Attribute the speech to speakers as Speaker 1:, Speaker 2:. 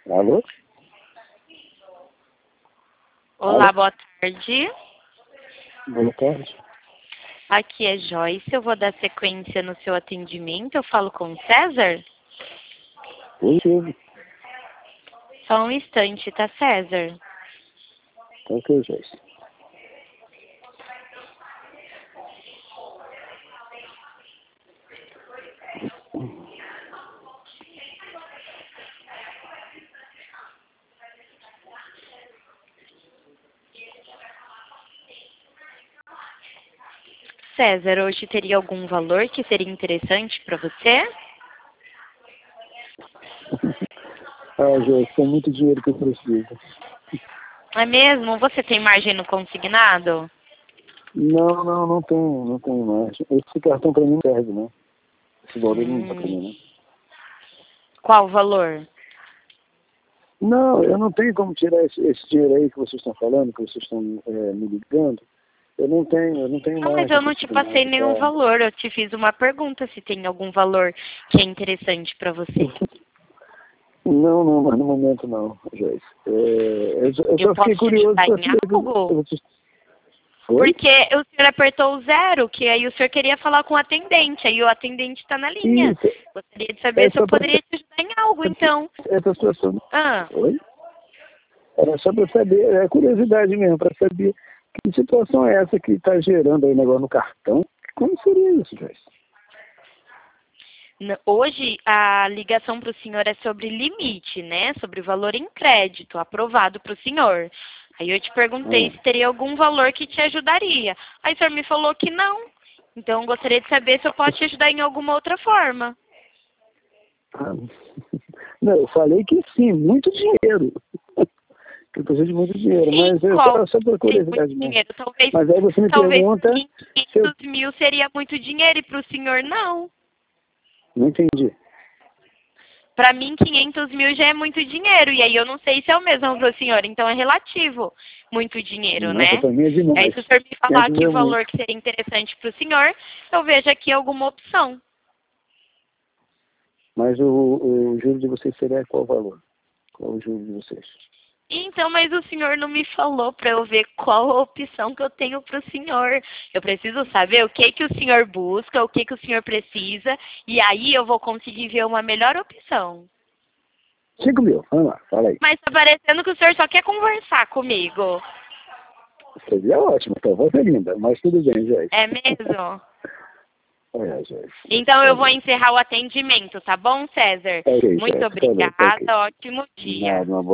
Speaker 1: Alô?
Speaker 2: Olá,
Speaker 1: Alô?
Speaker 2: boa tarde.
Speaker 1: Boa tarde.
Speaker 2: Aqui é Joyce, eu vou dar sequência no seu atendimento. Eu falo com o César?
Speaker 1: Oi,
Speaker 2: Só um instante, tá, César?
Speaker 1: tá ok, Joyce.
Speaker 2: César, hoje teria algum valor que seria interessante para você?
Speaker 1: Joyce, é muito dinheiro que eu preciso.
Speaker 2: É mesmo? Você tem margem no consignado?
Speaker 1: Não tenho mais. Esse cartão pra mim não serve, né? Esse valor não dá pra
Speaker 2: Hum,
Speaker 1: mim, né?
Speaker 2: qual valor?
Speaker 1: Não, eu não tenho como tirar esse dinheiro aí que vocês estão falando, que vocês estão me ligando. Eu não tenho
Speaker 2: Não, mas
Speaker 1: mais,
Speaker 2: eu
Speaker 1: não
Speaker 2: não te
Speaker 1: consigo mais
Speaker 2: passei nenhum
Speaker 1: botar.
Speaker 2: valor. Eu te fiz uma pergunta se tem algum valor que é interessante para você.
Speaker 1: Não, mas no momento não, Joyce. Eu
Speaker 2: Eu
Speaker 1: só fiquei
Speaker 2: posso te
Speaker 1: curioso
Speaker 2: ajudar
Speaker 1: para
Speaker 2: em
Speaker 1: saber.
Speaker 2: algo?
Speaker 1: Oi?
Speaker 2: Porque o senhor apertou o 0, que aí o senhor queria falar com o atendente, aí o atendente está na linha.
Speaker 1: Isso,
Speaker 2: Gostaria de saber
Speaker 1: é
Speaker 2: se eu
Speaker 1: só para
Speaker 2: poderia te ajudar em algo, então.
Speaker 1: essa situação.
Speaker 2: Ah,
Speaker 1: Oi? Era só para saber, é curiosidade mesmo, para saber que situação é essa que está gerando aí negócio no cartão. Como seria isso, Joyce?
Speaker 2: hoje a ligação para o senhor é sobre limite, né? Sobre o valor em crédito aprovado para o senhor. Aí eu te perguntei
Speaker 1: Ah,
Speaker 2: se teria algum valor que te ajudaria. Aí o senhor me falou que não. Então eu gostaria de saber se eu posso te ajudar em alguma outra forma.
Speaker 1: ah, não, eu falei que sim, muito dinheiro. Eu preciso de muito dinheiro,
Speaker 2: Sim,
Speaker 1: mas é
Speaker 2: qual?
Speaker 1: só por
Speaker 2: Tem muito
Speaker 1: curiosidade mesmo.
Speaker 2: dinheiro. Talvez,
Speaker 1: Mas aí você me
Speaker 2: talvez
Speaker 1: pergunta se eu...
Speaker 2: 500 mil seria muito dinheiro e para o senhor não.
Speaker 1: Não entendi.
Speaker 2: Para mim, 500 mil já é muito dinheiro. E aí eu não sei se é o mesmo para o senhor. Então é relativo muito dinheiro,
Speaker 1: Nossa,
Speaker 2: né?
Speaker 1: para mim é
Speaker 2: E aí
Speaker 1: demais.
Speaker 2: se o senhor me
Speaker 1: 500
Speaker 2: falar que
Speaker 1: mil
Speaker 2: o
Speaker 1: é muito.
Speaker 2: valor que seria interessante para o senhor, eu vejo aqui alguma opção.
Speaker 1: Mas o juro de vocês seria qual o valor? Qual o juro de vocês?
Speaker 2: Então, mas o senhor não me falou para eu ver qual a opção que eu tenho para o senhor. Eu preciso saber o que o senhor busca, o que o senhor precisa, e aí eu vou conseguir ver uma melhor opção.
Speaker 1: 5 mil, vamos lá, fala aí.
Speaker 2: Mas tá parecendo que o senhor só quer conversar comigo.
Speaker 1: Seria ótimo, tua voz é linda, mas tudo bem, Joyce.
Speaker 2: É mesmo?
Speaker 1: Olha, Joyce.
Speaker 2: Então eu vou
Speaker 1: Olha.
Speaker 2: encerrar o atendimento, tá bom, César?
Speaker 1: Ok,
Speaker 2: Muito
Speaker 1: Joyce, falou, tá
Speaker 2: obrigada,
Speaker 1: ok.
Speaker 2: ótimo dia.
Speaker 1: Nada, uma boa